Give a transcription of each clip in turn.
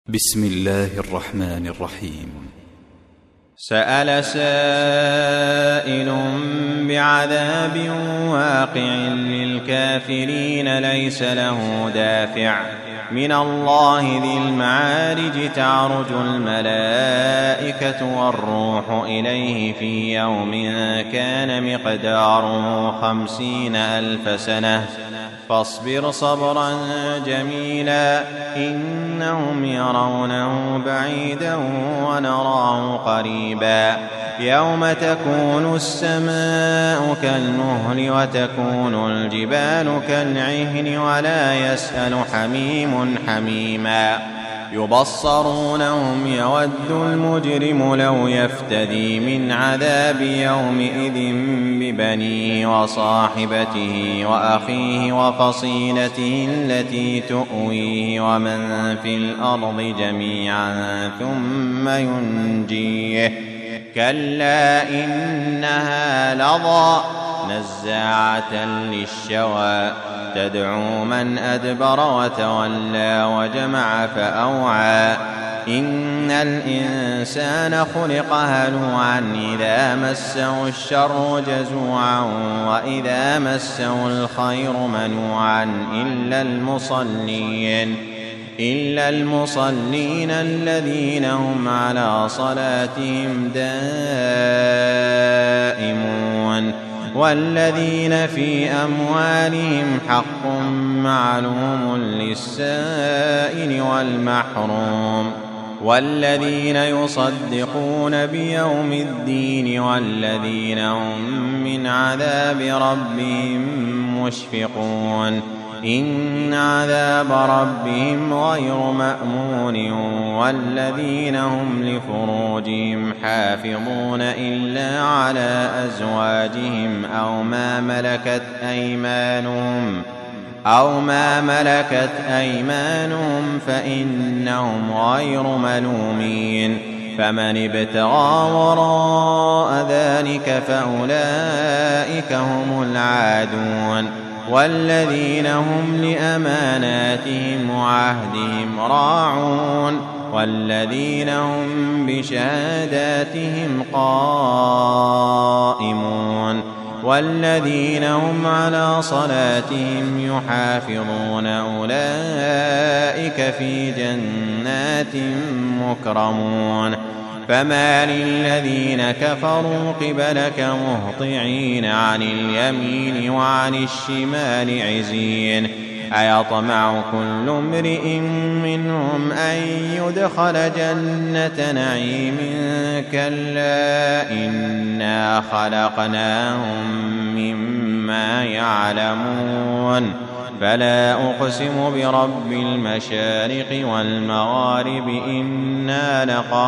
بسم الله الرحمن الرحيم. سأل سائل بعذاب واقع للكافرين ليس له دافع من الله ذي المعارج تعرج الملائكة والروح إليه في يوم كان مقداره 50,000 سنة فاصبر صبرا جميلا إنهم يرونه بعيدا ونراه قريبا يوم تكون السماء كالمهل وتكون الجبال كالعهن ولا يسأل حميم حميما يبصرونهم يود المجرم لو يفتدي من عذاب يومئذ ببنيه وصاحبته وأخيه وفصيلته التي تؤويه ومن في الأرض جميعا ثم ينجيه كلا إنها لظى نزاعة للشوى تدعو من أدبر وتولى وجمع فأوعى إن الإنسان خلق هلوعا إذا مسه الشر جزوعا وإذا مسه الخير منوعا إلا المصلين الذين هم على صلاتهم دائمون والذين في أموالهم حق معلوم للسائل والمحروم والذين يصدقون بيوم الدين والذين هم من عذاب ربهم مشفقون إن عذاب ربهم غير مأمون والذين هم لفروجهم حافظون إلا على أزواجهم أو ما ملكت أيمانهم فإنهم غير ملومين فمن ابتغى وراء ذلك فأولئك هم العادون والذين هم لأماناتهم وعهدهم راعون والذين هم بشهاداتهم قائمون والذين هم على صلاتهم يحافظون أولئك في جنات مكرمون فما للذين كفروا قبلك مهطعين عن اليمين وعن الشمال عزين أيطمع كل امرئ منهم أن يدخل جنة نعيم كلا إنا خلقناهم مما يعلمون فلا أقسم برب المشارق والمغارب إنا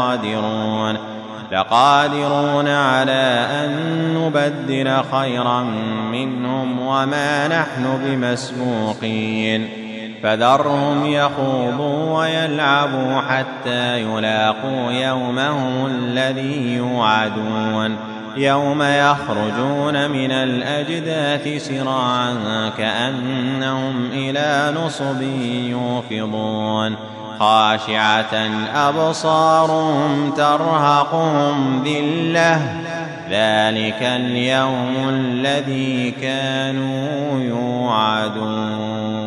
لقادرون على أن نبدل خيرا منهم وما نحن بمسبوقين فذرهم يخوضوا ويلعبوا حتى يلاقوا يومهم الذي يوعدون يوم يخرجون من الأجداث سراعا كأنهم إلى نصب يوفضون خاشعة أبصارهم ترهقهم ذلة ذلك اليوم الذي كانوا يوعدون.